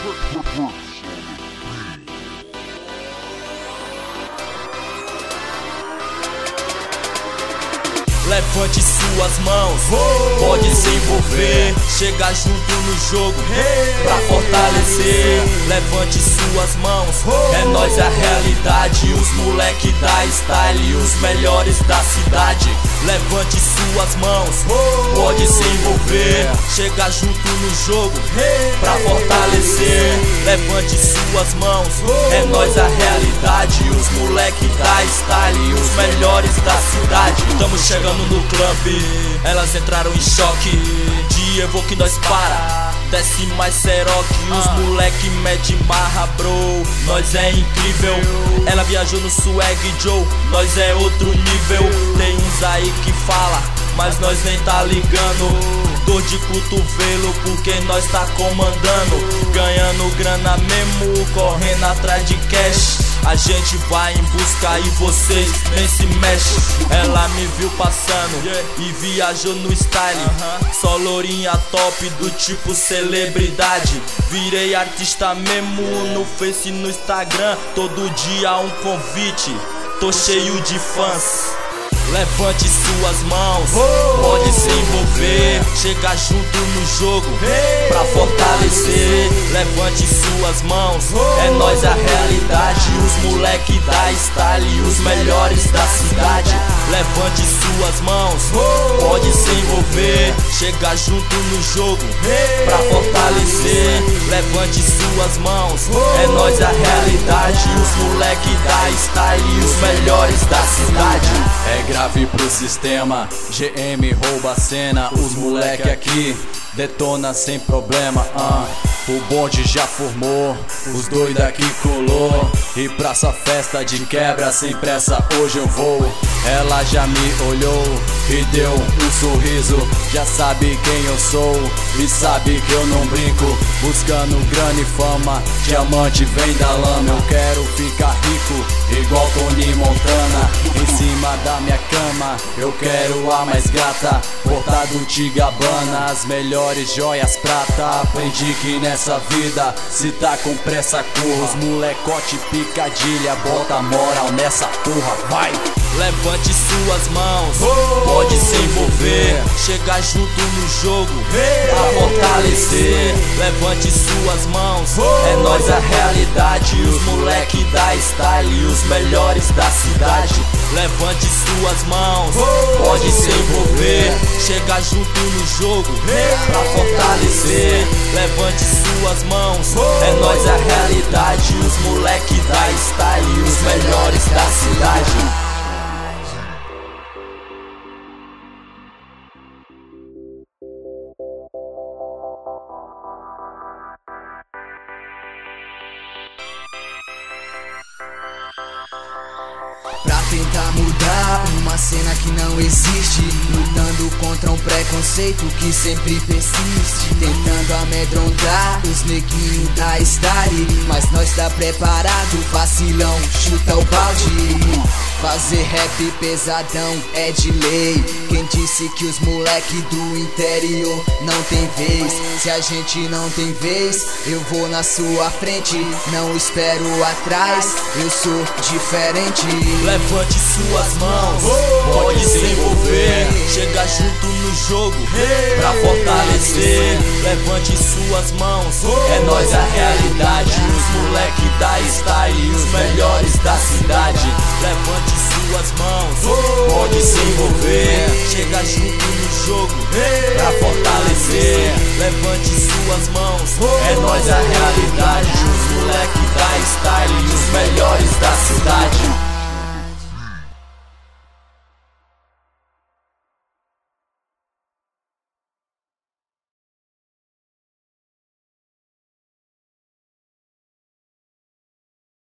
Levante suas mãos, pode se envolver. Chega junto no jogo, pra fortalecer. Levante suas mãos, é nós a realidade. Os moleque da style, os melhores da cidade. Levante suas mãos, pode se envolver. Chega junto no jogo, pra fortalecer. Levante suas mãos, é nós a realidade. Os moleque da style, os melhores da cidade. Estamos chegando no clube, elas entraram em choque. De Evoque nós para, desce mais Seroque. Os moleque mete marra, bro, nós é incrível. Ela viajou no Swag Joe, nós é outro nível. Tem uns aí que fala, mas nós nem tá ligando. Dor de cotovelo porque nós tá comandando. Ganhando grana mesmo, correndo atrás de cash. A gente vai em busca e vocês nem se mexem. Ela me viu passando e viajou no style. Só lourinha top do tipo celebridade. Virei artista mesmo no Face e no Instagram. Todo dia um convite, tô cheio de fãs. Levante suas mãos, pode se envolver. Chega junto no jogo, pra fortalecer. Levante suas mãos, é nós a realidade. Os moleque da style, os melhores da cidade. Levante suas mãos, pode se envolver. Chega junto no jogo, pra fortalecer. Levante suas mãos, é nós a realidade. Os moleque da style, os melhores da cidade. É grave pro sistema, GM rouba a cena. Os moleque aqui detona sem problema. O bonde já formou, os doidos aqui colou. E pra essa festa de quebra sem pressa hoje eu vou. Ela já me olhou e deu um sorriso. Já sabe quem eu sou e sabe que eu não brinco. Buscando grana e fama, diamante vem da lama. Eu quero ficar rico igual Tony Montana. Em cima da minha cama eu quero a mais gata. Portado de Gabbana, as melhores joias prata. Aprendi que nessa vida, se tá com pressa corra. Os molecote picadilha, bota moral nessa porra, vai! Levante suas mãos, pode se envolver. Chega junto no jogo, pra fortalecer. Levante suas mãos, é nós a realidade. Os moleque da style, os melhores da cidade. Levante suas mãos, pode se envolver. Chega junto no jogo, pra fortalecer. Levante suas mãos, é nós a realidade. Os moleque da style, os melhores da cidade. Pra tentar mudar uma cena que não existe, lutando contra um preconceito que sempre persiste, tentando amedrontar os neguinhos da style. Mas nós tá preparado, vacilão, chuta o balde. Fazer rap pesadão é de lei. Quem disse que os moleque do interior não tem vez? Se a gente não tem vez, eu vou na sua frente. Não espero atrás, eu sou diferente. Levante suas mãos, pode se envolver. Chega junto no jogo, pra fortalecer. Levante suas mãos, é nós a realidade. Os moleque da style, os melhores da cidade. Levante suas mãos, pode se envolver. Chega junto no jogo, pra fortalecer. Levante suas mãos, é nós a realidade. Os moleque da style, os melhores da cidade.